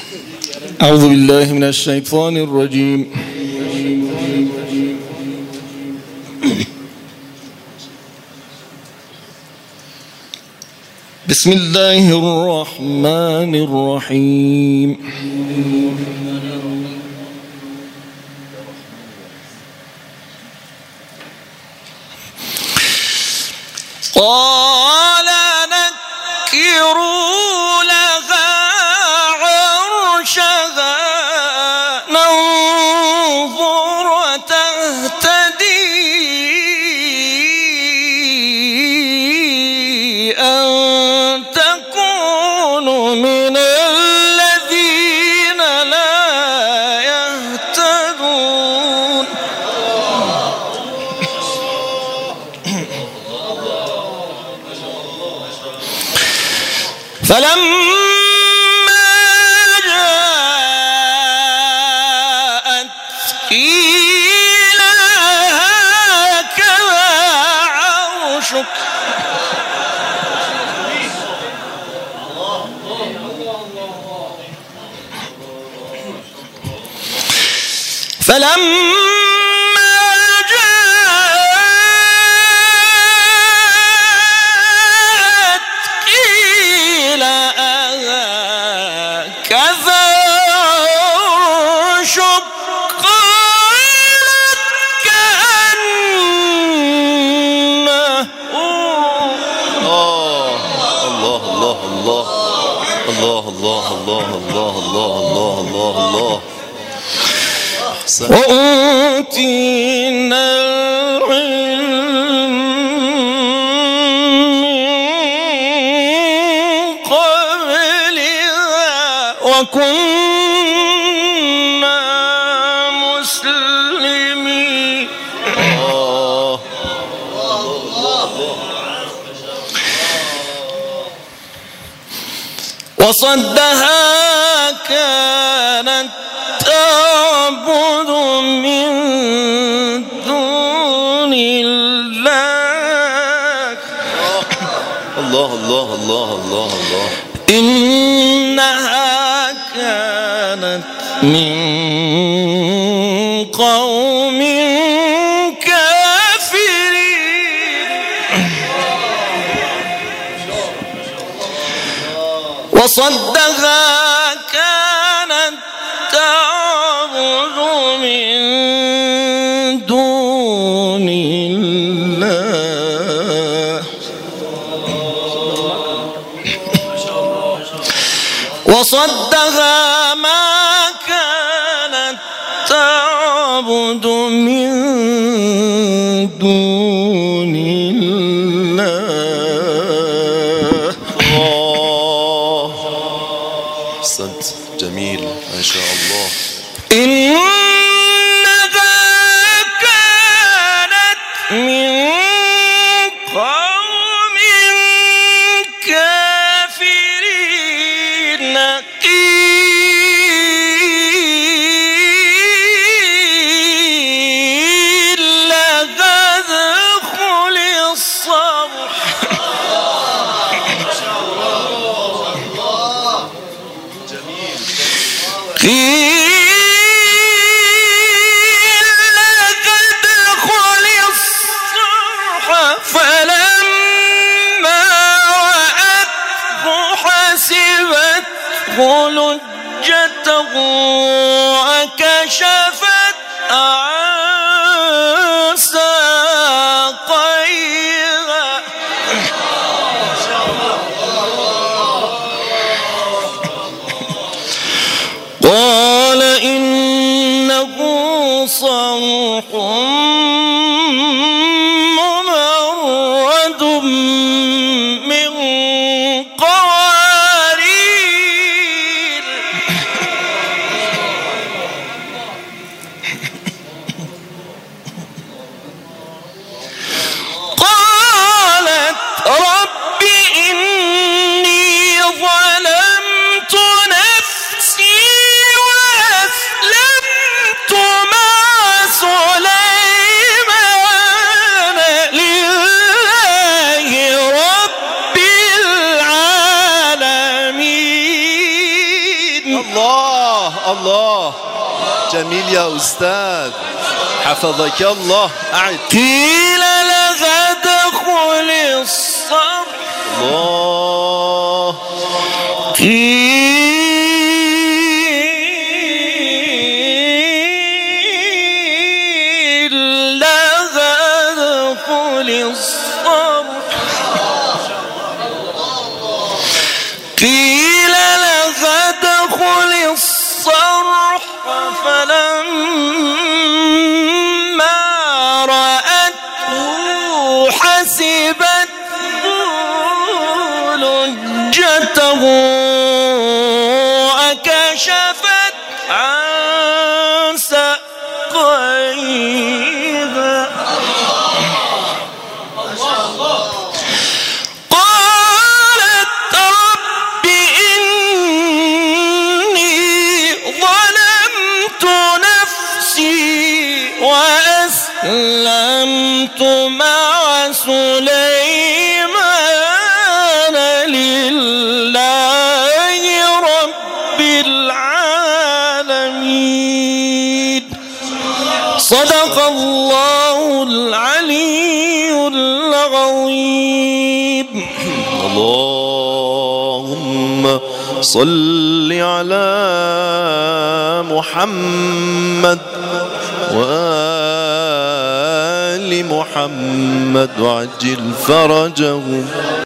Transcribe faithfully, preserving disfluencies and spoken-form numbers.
أعوذ بالله من الشيطان الرجيم. بسم الله الرحمن الرحيم. قال نكروا لها عرشها ننظر تهتدي أم تكون من الذين لا يهتدون. فلما جاءت قيل هكذا عرشك فلما الله الله الله الله الله الله الله وأوتينا العلم من قبلها وكنا مسلمين. وصدها كانت تعبد من دون الله. الله الله الله الله الله. إنها كانت من قوم وصدها كانت تعبد من دون الله وصدها ما كانت تعبد من دون الله. جميل ما شاء الله. إنها كانت من قوم كافرين قيل لها ادخل الصرح لجته وكشفت عن ساقيها قال إنه صرح ممرد من قوارير الله الله جميل يا أستاذ حفظك الله. أعد. قيل لها ادخل الصرح الله قيل لها ادخل الصرح قيل لها ادخل الصرح فلما رأته حسبته لجته أكشفت عن ساقيها قالت رب إني ظلمت نفسي وأسلمت مع سليمان لله رب العالمين. صدق الله العلي العظيم. اللهم صل على محمد وآل محمد وعجل فرجهم.